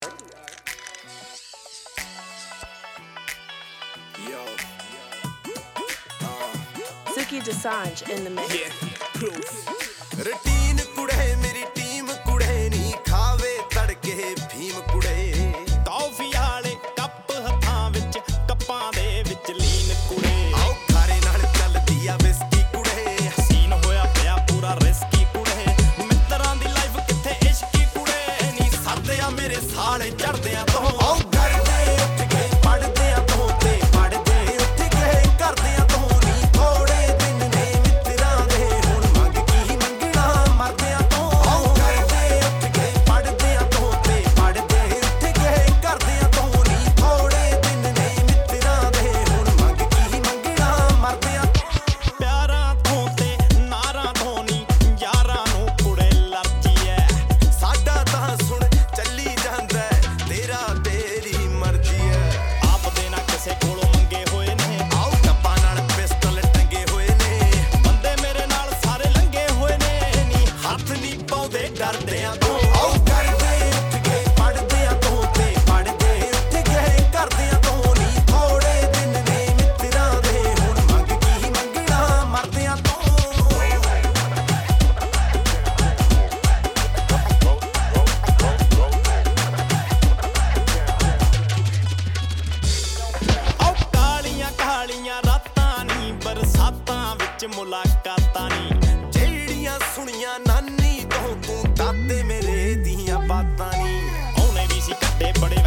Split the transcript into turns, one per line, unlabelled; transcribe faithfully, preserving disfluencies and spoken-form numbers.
Suki Dosanjh in the mix.
Routine kude meri team kude ni khaave tadke bheem kude
coffee waale cup hathaan vich ਕੱਪਾਂ ਦੇ ਵਿੱਚ ਲੀਨ ਕੁੜੇ
ਆਓ ਖਾਰੇ ਨਾਲ ਚੱਲਦੀ ਆ ਵਿਸਕੀ ਕੁੜੇ
ਸੀਨ ਹੋਇਆ ਪਿਆ ਪੂਰਾ ਰਿਸਕੀ ਕੁੜੇ ਮਿੱਤਰਾਂ ਦੀ ਲਾਈਫ ਕਿੱਥੇ ਇਸ਼ਕੀ ਕੁੜੇ ਨੀ ਸਰਦੇ ਆ ਮੇਰੇ ਸਾਲੇ ਚੜਦੇ ਆ ਤੋਂ
ਆਓ ਕਰਦੇ ਉੱਠ ਕੇ ਪੜਦੇ ਆ ਤੋਂ ਤੇ ਪੜਦੇ ਉੱਠ ਕੇ ਕਰਦੇ ਆ ਤੋਂ ਨੀ ਥੋੜੇ ਦਿਨ ਨੇ ਮਿੱਤਰਾਂ ਦੇ ਹੁਣ ਮੰਗ ਕੀ ਮੰਗਣਾ ਮਰਦੇ ਆ ਤੋਂ ਆਓ ਕਰਦੇ ਉੱਠ ਕੇ ਪੜਦੇ ਆ ਤੋਂ ਤੇ ਪੜਦੇ ਉੱਠ ਕੇ ਕਰਦੇ ਆ ਤੋਂ ਨੀ ਥੋੜੇ ਦਿਨ ਨੇ ਮਿੱਤਰਾਂ ਦੇ ਹੁਣ ਮੰਗ ਕੀ ਮੰਗਣਾ ਮਰਦੇ ਆ
ਪਿਆਰਾਂ ਤੋਂ ਤੇ ਨਾਰਾਂ ਤੋਂ ਨੀ ਯਾਰਾਂ ਨੂੰ ਕੁੜੇ ਲੱਭਦੀ ਐ
ਸਾਡਾ ਤਾਂ ਸੁਣ ਚੱਲੀ ਜਾਂਦਾ ਤੇਰਾ ਤੇਰੀ ਮਰਜ਼ੀ ਐ
ਆਪ ਦੇ ਨਾ ਕਿਸੇ ਕੋਲੋਂ ਮੰਗੇ ਹੋਏ ਨੇ
ਆਓ ਟੱਪਾਂ ਨਾਲ ਪਿਸਤਲ ਟੰਗੇ ਹੋਏ ਨੇ
ਬੰਦੇ ਮੇਰੇ ਨਾਲ ਸਾਰੇ ਲੰਗੇ ਹੋਏ ਨੇ ਨੀ ਹੱਥ ਨੀ ਪਾਉਂਦੇ ਡਰਦੇ ਆ ਤੋਂ
ਆਓ ਕਰਦੇ ਉੱਠ ਕੇ ਪੜਦੇ ਆ ਤੋਂ ਤੇ ਪੜਦੇ ਉੱਠ ਕੇ ਕਰਦੇ ਆ ਤੋਂ ਨੀ ਥੋੜੇ ਦਿਨ ਨੇ ਮਿੱਤਰਾਂ ਦੇ ਹੁਣ ਮੰਗ ਕੀ ਮੰਗਣਾ ਮਰਦੇ ਆ ਤੋਂ
ਆਓ ਕਾਲੀਆਂ ਕਾਲੀਆਂ ਰਾਤਾਂ ਨੀ ਬਰਸਾਤਾਂ ਵਿੱਚ ਮੁਲਾਕਾਤਾਂ ਨੀ
ਜਿਹੜੀਆਂ ਸੁਣੀਆਂ ਨਾਨੀ ਤੋਂ ਤੂੰ ਦਾਦੇ ਮੇਰੇ ਦੀਆਂ ਬਾਤਾਂ ਨੀ
ਉਹਨੇ ਵੀ ਸੀ ਕੱਟੇ ਬੜੇ